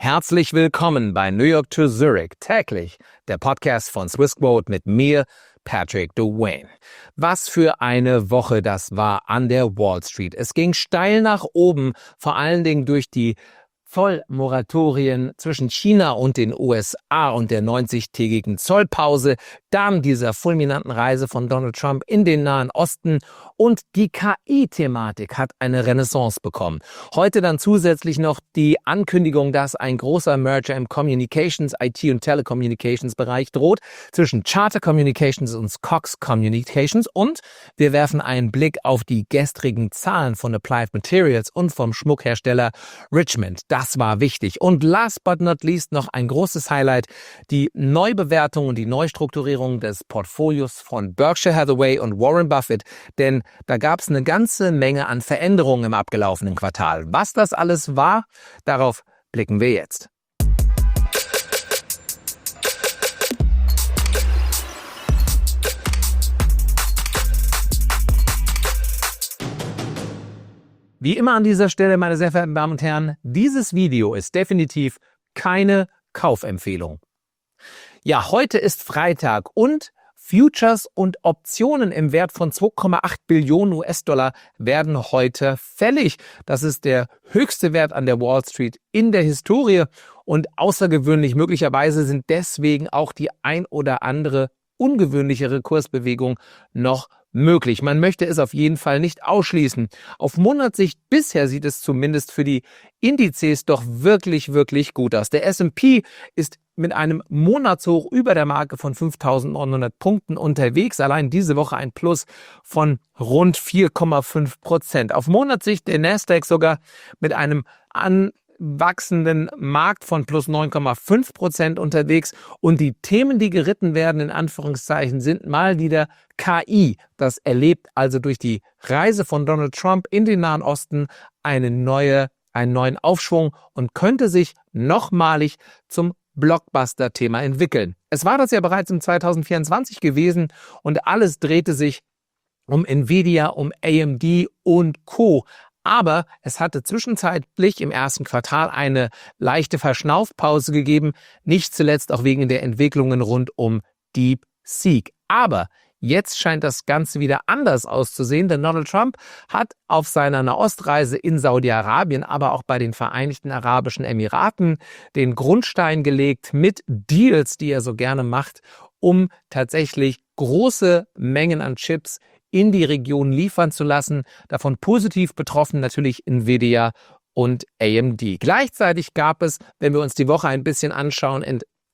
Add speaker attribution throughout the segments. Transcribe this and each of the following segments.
Speaker 1: Herzlich willkommen bei New York to Zurich täglich, der Podcast von Swissquote mit mir, Patrick Dwayne. Was für eine Woche das war an der Wall Street. Es ging steil nach oben, vor allen Dingen durch die Zollmoratorien zwischen China und den USA und der 90-tägigen Zollpause, dann dieser fulminanten Reise von Donald Trump in den Nahen Osten und die KI-Thematik hat eine Renaissance bekommen. Heute dann zusätzlich noch die Ankündigung, dass ein großer Merger im Communications, IT- und Telecommunications-Bereich droht zwischen Charter Communications und Cox Communications und wir werfen einen Blick auf die gestrigen Zahlen von Applied Materials und vom Schmuckhersteller Richmond. Das war wichtig. Und last but not least noch ein großes Highlight, die Neubewertung und die Neustrukturierung des Portfolios von Berkshire Hathaway und Warren Buffett, denn da gab es eine ganze Menge an Veränderungen im abgelaufenen Quartal. Was das alles war, darauf blicken wir jetzt. Wie immer an dieser Stelle, meine sehr verehrten Damen und Herren, dieses Video ist definitiv keine Kaufempfehlung. Ja, heute ist Freitag und Futures und Optionen im Wert von 2,8 Billionen US-Dollar werden heute fällig. Das ist der höchste Wert an der Wall Street in der Historie und außergewöhnlich. Möglicherweise sind deswegen auch die ein oder andere ungewöhnlichere Kursbewegung noch möglich. Man möchte es auf jeden Fall nicht ausschließen. Auf Monatssicht bisher sieht es zumindest für die Indizes doch wirklich, wirklich gut aus. Der S&P ist mit einem Monatshoch über der Marke von 5.900 Punkten unterwegs. Allein diese Woche ein Plus von rund 4,5%. Auf Monatssicht der Nasdaq sogar mit einem wachsenden Markt von plus 9,5% unterwegs und die Themen, die geritten werden, in Anführungszeichen, sind mal wieder KI. Das erlebt also durch die Reise von Donald Trump in den Nahen Osten einen neuen Aufschwung und könnte sich nochmalig zum Blockbuster-Thema entwickeln. Es war das ja bereits im 2024 gewesen und alles drehte sich um Nvidia, um AMD und Co., aber es hatte zwischenzeitlich im ersten Quartal eine leichte Verschnaufpause gegeben, nicht zuletzt auch wegen der Entwicklungen rund um DeepSeek. Aber jetzt scheint das Ganze wieder anders auszusehen, denn Donald Trump hat auf seiner Nahostreise in Saudi-Arabien, aber auch bei den Vereinigten Arabischen Emiraten den Grundstein gelegt mit Deals, die er so gerne macht, um tatsächlich große Mengen an Chips in die Region liefern zu lassen. Davon positiv betroffen natürlich Nvidia und AMD. Gleichzeitig gab es, wenn wir uns die Woche ein bisschen anschauen,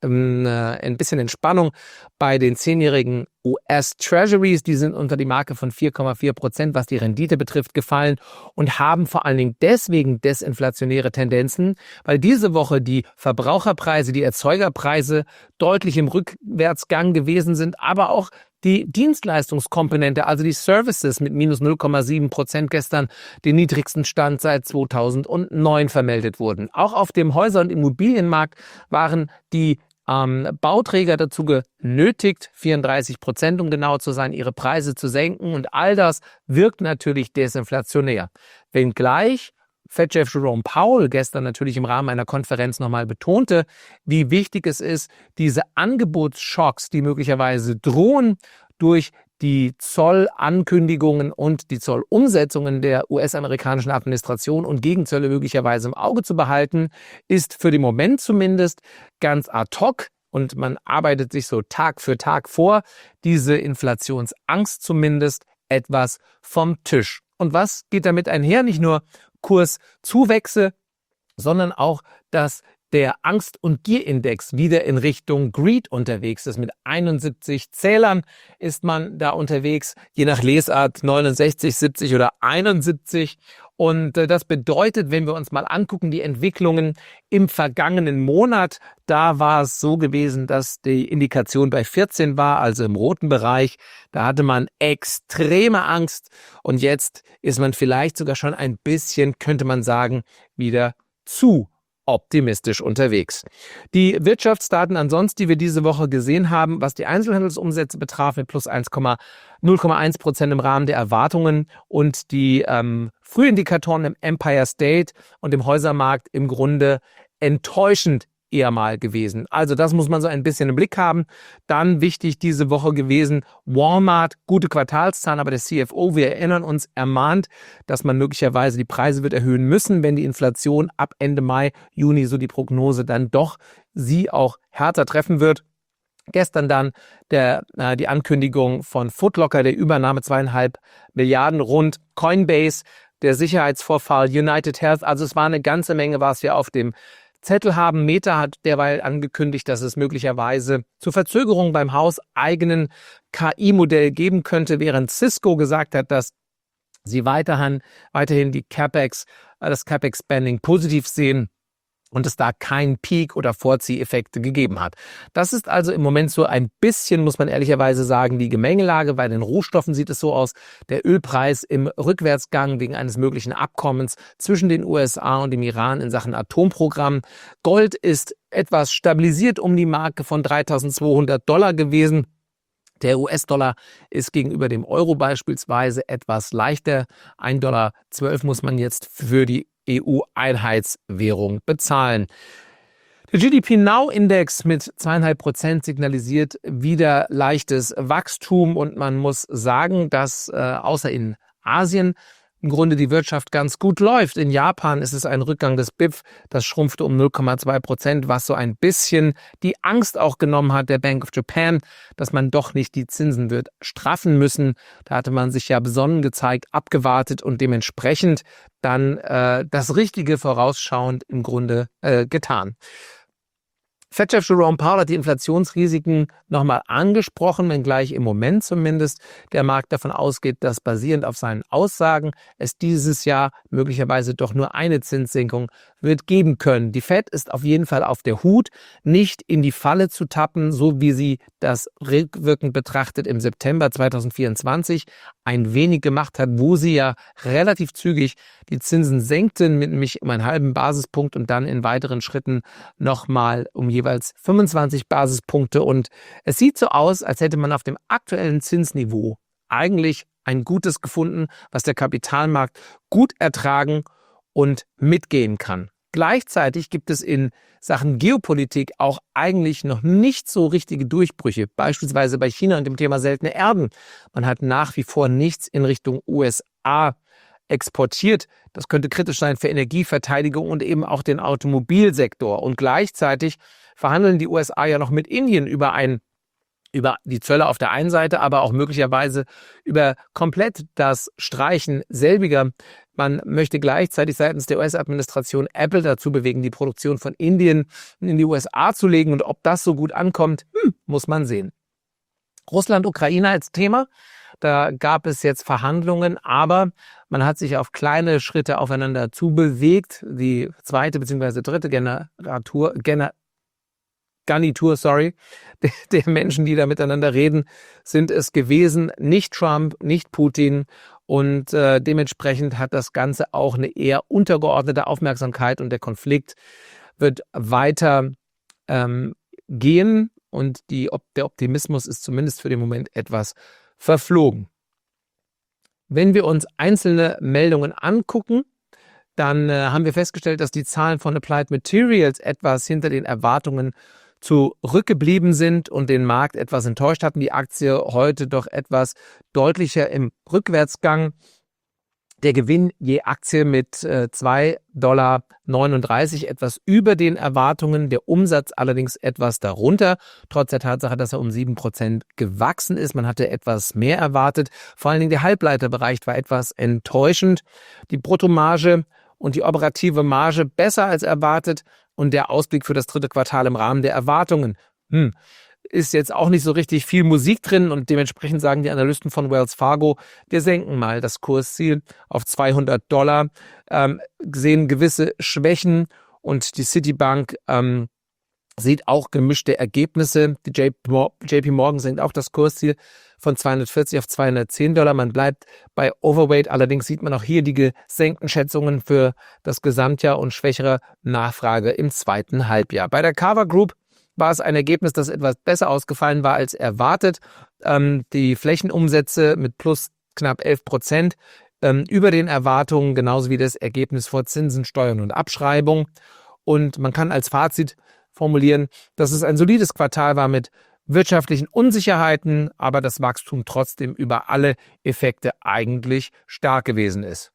Speaker 1: ein bisschen Entspannung bei den 10-jährigen US-Treasuries. Die sind unter die Marke von 4,4%, was die Rendite betrifft, gefallen und haben vor allen Dingen deswegen desinflationäre Tendenzen, weil diese Woche die Verbraucherpreise, die Erzeugerpreise deutlich im Rückwärtsgang gewesen sind, aber auch die Dienstleistungskomponente, also die Services mit minus 0,7% gestern den niedrigsten Stand seit 2009 vermeldet wurden. Auch auf dem Häuser- und Immobilienmarkt waren die Bauträger dazu genötigt, 34%, um genau zu sein, ihre Preise zu senken. Und all das wirkt natürlich desinflationär. Wenngleich Fed-Chef Jerome Powell gestern natürlich im Rahmen einer Konferenz nochmal betonte, wie wichtig es ist, diese Angebotsschocks, die möglicherweise drohen durch die Zollankündigungen und die Zollumsetzungen der US-amerikanischen Administration und Gegenzölle möglicherweise im Auge zu behalten, ist für den Moment zumindest ganz ad hoc und man arbeitet sich so Tag für Tag vor, diese Inflationsangst zumindest etwas vom Tisch. Und was geht damit einher? Nicht nur Kurszuwächse, sondern auch, dass der Angst- und Gierindex wieder in Richtung Greed unterwegs ist. Mit 71 Zählern ist man da unterwegs, je nach Lesart 69, 70 oder 71. Und das bedeutet, wenn wir uns mal angucken, die Entwicklungen im vergangenen Monat, da war es so gewesen, dass die Indikation bei 14 war, also im roten Bereich. Da hatte man extreme Angst und jetzt ist man vielleicht sogar schon ein bisschen, könnte man sagen, wieder zu optimistisch unterwegs. Die Wirtschaftsdaten ansonsten, die wir diese Woche gesehen haben, was die Einzelhandelsumsätze betraf, mit plus 0,1% im Rahmen der Erwartungen und die Frühindikatoren im Empire State und im Häusermarkt im Grunde enttäuschend eher mal gewesen. Also das muss man so ein bisschen im Blick haben. Dann wichtig diese Woche gewesen, Walmart, gute Quartalszahlen, aber der CFO, wir erinnern uns, ermahnt, dass man möglicherweise die Preise wird erhöhen müssen, wenn die Inflation ab Ende Mai, Juni, so die Prognose, dann doch sie auch härter treffen wird. Gestern dann die Ankündigung von Foot Locker, der Übernahme 2,5 Milliarden rund, Coinbase, der Sicherheitsvorfall, United Health, also es war eine ganze Menge, was wir auf dem Zettel haben. Meta hat derweil angekündigt, dass es möglicherweise zu Verzögerungen beim hauseigenen KI-Modell geben könnte, während Cisco gesagt hat, dass sie weiterhin die das CapEx-Spending positiv sehen und es da keinen Peak oder Vorzieheffekte gegeben hat. Das ist also im Moment so ein bisschen, muss man ehrlicherweise sagen, die Gemengelage. Bei den Rohstoffen sieht es so aus, der Ölpreis im Rückwärtsgang wegen eines möglichen Abkommens zwischen den USA und dem Iran in Sachen Atomprogramm. Gold ist etwas stabilisiert um die Marke von $3.200 gewesen. Der US-Dollar ist gegenüber dem Euro beispielsweise etwas leichter. $1,12 muss man jetzt für die EU-Einheitswährung bezahlen. Der GDP-Now-Index mit 2,5% signalisiert wieder leichtes Wachstum und man muss sagen, dass außer in Asien im Grunde die Wirtschaft ganz gut läuft. In Japan ist es ein Rückgang des BIP, das schrumpfte um 0,2%, was so ein bisschen die Angst auch genommen hat, der Bank of Japan, dass man doch nicht die Zinsen wird straffen müssen. Da hatte man sich ja besonnen gezeigt, abgewartet und dementsprechend dann das Richtige vorausschauend im Grunde getan. Fed-Chef Jerome Powell hat die Inflationsrisiken nochmal angesprochen, wenngleich im Moment zumindest der Markt davon ausgeht, dass basierend auf seinen Aussagen es dieses Jahr möglicherweise doch nur eine Zinssenkung wird geben können. Die Fed ist auf jeden Fall auf der Hut, nicht in die Falle zu tappen, so wie sie das rückwirkend betrachtet im September 2024 ein wenig gemacht hat, wo sie ja relativ zügig die Zinsen senkten, nämlich um einen halben Basispunkt und dann in weiteren Schritten nochmal um jeweils 25 Basispunkte. Und es sieht so aus, als hätte man auf dem aktuellen Zinsniveau eigentlich ein Gutes gefunden, was der Kapitalmarkt gut ertragen und mitgehen kann. Gleichzeitig gibt es in Sachen Geopolitik auch eigentlich noch nicht so richtige Durchbrüche, beispielsweise bei China und dem Thema seltene Erden. Man hat nach wie vor nichts in Richtung USA exportiert. Das könnte kritisch sein für Energieverteidigung und eben auch den Automobilsektor. Und gleichzeitig verhandeln die USA ja noch mit Indien über die Zölle auf der einen Seite, aber auch möglicherweise über komplett das Streichen selbiger. Man möchte gleichzeitig seitens der US-Administration Apple dazu bewegen, die Produktion von Indien in die USA zu legen. Und ob das so gut ankommt, muss man sehen. Russland-Ukraine als Thema. Da gab es jetzt Verhandlungen, aber man hat sich auf kleine Schritte aufeinander zubewegt. Die zweite bzw. dritte Garnitur der Menschen, die da miteinander reden, sind es gewesen. Nicht Trump, nicht Putin. Und dementsprechend hat das Ganze auch eine eher untergeordnete Aufmerksamkeit und der Konflikt wird weiter gehen und der Optimismus ist zumindest für den Moment etwas verflogen. Wenn wir uns einzelne Meldungen angucken, dann haben wir festgestellt, dass die Zahlen von Applied Materials etwas hinter den Erwartungen zurückgeblieben sind und den Markt etwas enttäuscht hatten. Die Aktie heute doch etwas deutlicher im Rückwärtsgang. Der Gewinn je Aktie mit $2,39 etwas über den Erwartungen, der Umsatz allerdings etwas darunter, trotz der Tatsache, dass er um 7% gewachsen ist. Man hatte etwas mehr erwartet. Vor allen Dingen der Halbleiterbereich war etwas enttäuschend. Die Bruttomarge und die operative Marge besser als erwartet und der Ausblick für das dritte Quartal im Rahmen der Erwartungen. Ist jetzt auch nicht so richtig viel Musik drin und dementsprechend sagen die Analysten von Wells Fargo, wir senken mal das Kursziel auf $200, sehen gewisse Schwächen und die Citibank sieht auch gemischte Ergebnisse. Die JP Morgan senkt auch das Kursziel von $240 auf $210. Man bleibt bei Overweight, allerdings sieht man auch hier die gesenkten Schätzungen für das Gesamtjahr und schwächere Nachfrage im zweiten Halbjahr. Bei der Carver Group war es ein Ergebnis, das etwas besser ausgefallen war als erwartet. Die Flächenumsätze mit plus knapp 11% über den Erwartungen, genauso wie das Ergebnis vor Zinsen, Steuern und Abschreibung. Und man kann als Fazit formulieren, dass es ein solides Quartal war mit wirtschaftlichen Unsicherheiten, aber das Wachstum trotzdem über alle Effekte eigentlich stark gewesen ist.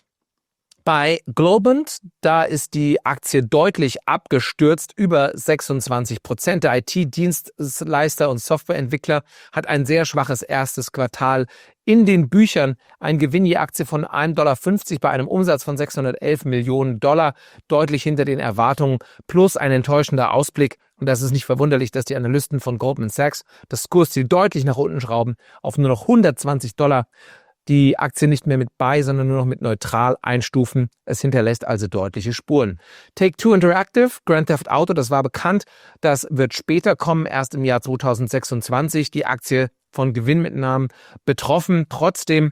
Speaker 1: Bei Globant, da ist die Aktie deutlich abgestürzt, über 26%. Der IT-Dienstleister und Softwareentwickler hat ein sehr schwaches erstes Quartal in den Büchern. Ein Gewinn je Aktie von $1,50 bei einem Umsatz von $611 Millionen, deutlich hinter den Erwartungen, plus ein enttäuschender Ausblick. Und das ist nicht verwunderlich, dass die Analysten von Goldman Sachs das Kursziel deutlich nach unten schrauben auf nur noch $120. Die Aktie nicht mehr mit Buy, sondern nur noch mit neutral einstufen. Es hinterlässt also deutliche Spuren. Take-Two Interactive, Grand Theft Auto, das war bekannt. Das wird später kommen, erst im Jahr 2026. Die Aktie von Gewinnmitnahmen betroffen, trotzdem.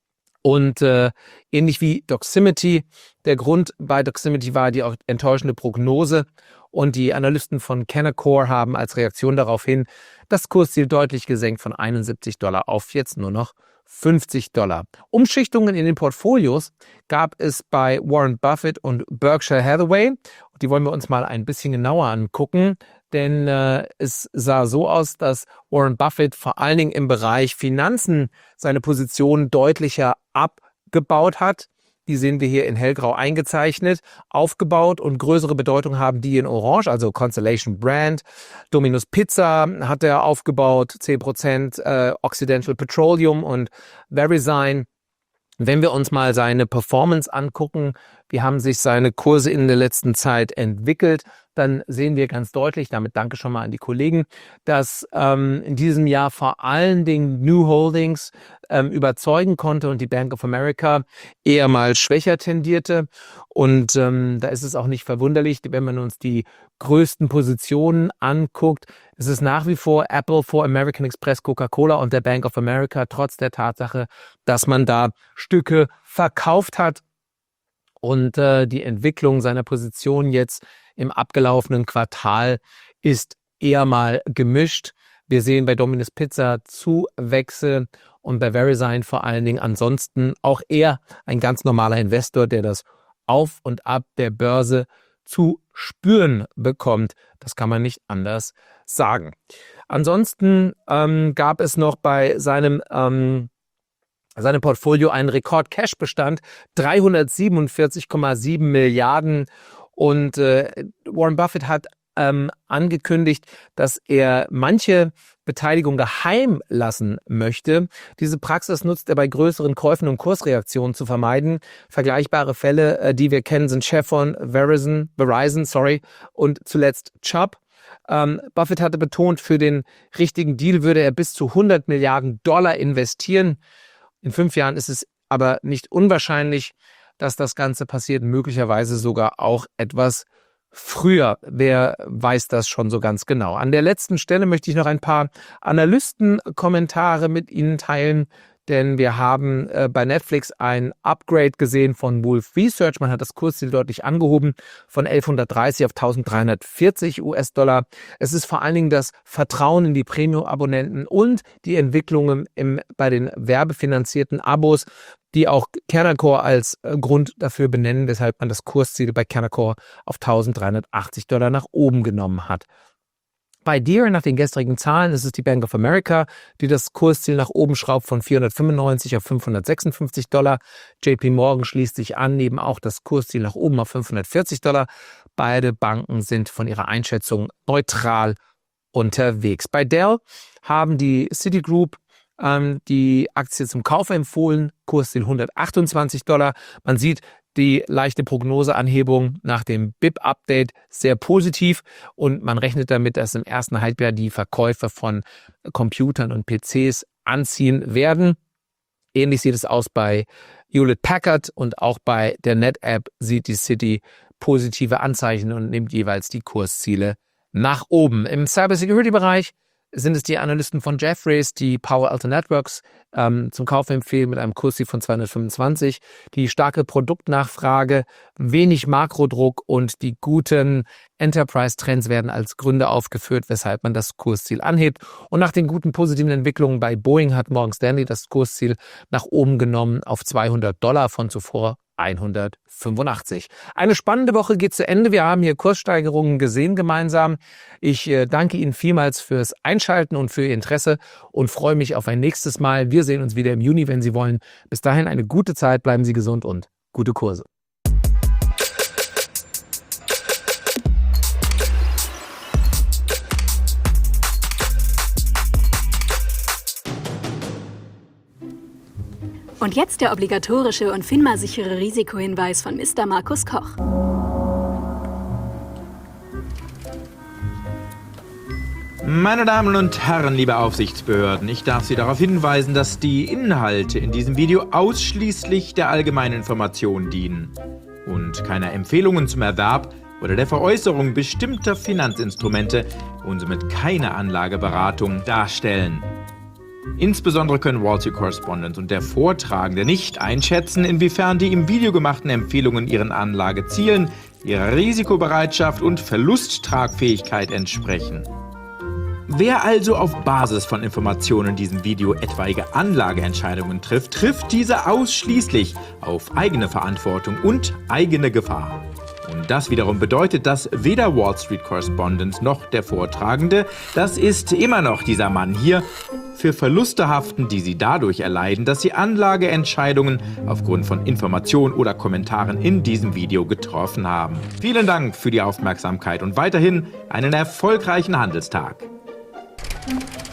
Speaker 1: Und ähnlich wie Doximity. Der Grund bei Doximity war die enttäuschende Prognose. Und die Analysten von Canaccord haben als Reaktion daraufhin das Kursziel deutlich gesenkt von $71 auf jetzt nur noch $50. Umschichtungen in den Portfolios gab es bei Warren Buffett und Berkshire Hathaway. Die wollen wir uns mal ein bisschen genauer angucken, denn es sah so aus, dass Warren Buffett vor allen Dingen im Bereich Finanzen seine Position deutlicher abgebaut hat. Die sehen wir hier in hellgrau eingezeichnet, aufgebaut, und größere Bedeutung haben die in orange, also Constellation Brand. Domino's Pizza hat er aufgebaut, 10%, Occidental Petroleum und Verisign. Wenn wir uns mal seine Performance angucken, wie haben sich seine Kurse in der letzten Zeit entwickelt, dann sehen wir ganz deutlich, damit danke schon mal an die Kollegen, dass in diesem Jahr vor allen Dingen New Holdings überzeugen konnte und die Bank of America eher mal schwächer tendierte. Und da ist es auch nicht verwunderlich, wenn man uns die größten Positionen anguckt. Es ist nach wie vor Apple vor American Express, Coca-Cola und der Bank of America, trotz der Tatsache, dass man da Stücke verkauft hat. Und die Entwicklung seiner Position jetzt im abgelaufenen Quartal ist eher mal gemischt. Wir sehen bei Domino's Pizza Zuwächse und bei Verisign vor allen Dingen ansonsten auch eher ein ganz normaler Investor, der das Auf und Ab der Börse zu spüren bekommt. Das kann man nicht anders sagen. Ansonsten gab es noch bei seinem Portfolio einen Rekord-Cash-Bestand, 347,7 Milliarden. Und Warren Buffett hat angekündigt, dass er manche Beteiligung geheim lassen möchte. Diese Praxis nutzt er bei größeren Käufen, um Kursreaktionen zu vermeiden. Vergleichbare Fälle, die wir kennen, sind Chevron, Verizon, und zuletzt Chubb. Buffett hatte betont, für den richtigen Deal würde er bis zu $100 Milliarden investieren. In 5 Jahren ist es aber nicht unwahrscheinlich, dass das Ganze passiert, möglicherweise sogar auch etwas früher. Wer weiß das schon so ganz genau? An der letzten Stelle möchte ich noch ein paar Analystenkommentare mit Ihnen teilen, denn wir haben bei Netflix ein Upgrade gesehen von Wolf Research. Man hat das Kursziel deutlich angehoben von 1130 auf 1340 US-Dollar. Es ist vor allen Dingen das Vertrauen in die Premium-Abonnenten und die Entwicklungen bei den werbefinanzierten Abos, die auch Canaccord als Grund dafür benennen, weshalb man das Kursziel bei Canaccord auf $1380 nach oben genommen hat. Bei Deere, nach den gestrigen Zahlen, ist es die Bank of America, die das Kursziel nach oben schraubt von 495 auf $556. JP Morgan schließt sich an, nehmen auch das Kursziel nach oben auf $540. Beide Banken sind von ihrer Einschätzung neutral unterwegs. Bei Dell haben die Citigroup die Aktie zum Kauf empfohlen, Kursziel $128. Man sieht die leichte Prognoseanhebung nach dem BIP-Update sehr positiv und man rechnet damit, dass im ersten Halbjahr die Verkäufe von Computern und PCs anziehen werden. Ähnlich sieht es aus bei Hewlett Packard und auch bei der NetApp sieht die Citi positive Anzeichen und nimmt jeweils die Kursziele nach oben. Im Cybersecurity-Bereich sind es die Analysten von Jefferies, die Palo Alto Networks zum Kauf empfehlen mit einem Kursziel von 225. Die starke Produktnachfrage, wenig Makrodruck und die guten Enterprise-Trends werden als Gründe aufgeführt, weshalb man das Kursziel anhebt. Und nach den guten positiven Entwicklungen bei Boeing hat Morgan Stanley das Kursziel nach oben genommen auf $200 von zuvor 185. Eine spannende Woche geht zu Ende. Wir haben hier Kurssteigerungen gesehen gemeinsam. Ich danke Ihnen vielmals fürs Einschalten und für Ihr Interesse und freue mich auf ein nächstes Mal. Wir sehen uns wieder im Juni, wenn Sie wollen. Bis dahin eine gute Zeit, bleiben Sie gesund und gute Kurse.
Speaker 2: Und jetzt der obligatorische und FINMA-sichere Risikohinweis von Mr. Markus Koch.
Speaker 3: Meine Damen und Herren, liebe Aufsichtsbehörden, ich darf Sie darauf hinweisen, dass die Inhalte in diesem Video ausschließlich der allgemeinen Information dienen und keine Empfehlungen zum Erwerb oder der Veräußerung bestimmter Finanzinstrumente und somit keine Anlageberatung darstellen. Insbesondere können Wall Street Correspondent und der Vortragende nicht einschätzen, inwiefern die im Video gemachten Empfehlungen ihren Anlagezielen, ihrer Risikobereitschaft und Verlusttragfähigkeit entsprechen. Wer also auf Basis von Informationen in diesem Video etwaige Anlageentscheidungen trifft, trifft diese ausschließlich auf eigene Verantwortung und eigene Gefahr. Und das wiederum bedeutet, dass weder Wall Street Correspondent noch der Vortragende, das ist immer noch dieser Mann hier, für Verluste haften, die sie dadurch erleiden, dass sie Anlageentscheidungen aufgrund von Informationen oder Kommentaren in diesem Video getroffen haben. Vielen Dank für die Aufmerksamkeit und weiterhin einen erfolgreichen Handelstag.